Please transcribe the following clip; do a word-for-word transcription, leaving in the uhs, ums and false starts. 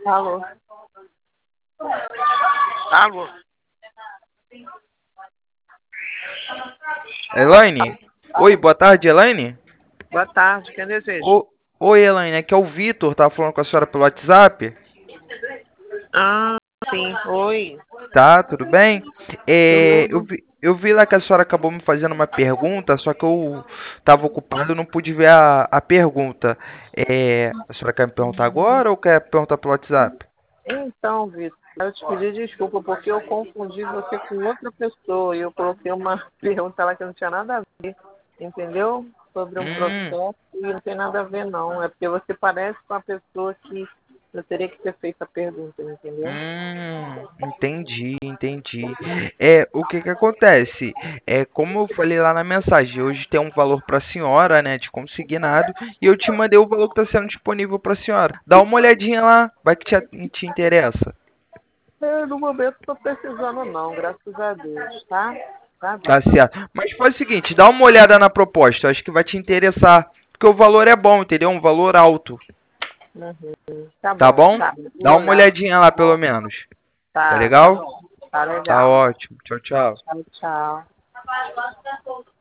Alô? Alô? Elaine? Oi, boa tarde, Elaine? Boa tarde, quem deseja? Ô, oi, Elaine, aqui é o Vitor, tava falando com a senhora pelo WhatsApp. Ah, sim, oi. Tá, tudo bem? É, eu Tudo? vi, eu vi lá que a senhora acabou me fazendo uma pergunta, só que eu tava ocupado e não pude ver a, a pergunta. É, a senhora quer me perguntar agora ou quer perguntar pelo WhatsApp? Então, Vitor, eu te pedi desculpa porque eu confundi você com outra pessoa e eu coloquei uma pergunta lá que não tinha nada a ver, entendeu? Sobre um Hum. processo e não tem nada a ver não. É porque você parece com a pessoa que eu teria que ter feito a pergunta, entendeu? Hum, entendi, entendi. É, o que que acontece? É, como eu falei lá na mensagem, hoje tem um valor para a senhora, né, de consignado, e eu te mandei o valor que está sendo disponível para a senhora. Dá uma olhadinha lá, vai que te, te interessa. Eu, no momento, estou precisando não, graças a Deus, tá? Tá Tá bem. certo. Mas faz o seguinte, dá uma olhada na proposta, eu acho que vai te interessar, porque o valor é bom, entendeu? Um valor alto, Uhum. Tá tá bom, bom? tá. Dá Vou uma olhar. olhadinha lá pelo menos. Tá Tá, tá legal? bom. Tá Tá legal. ótimo. Tchau, tchau. Tchau, tchau.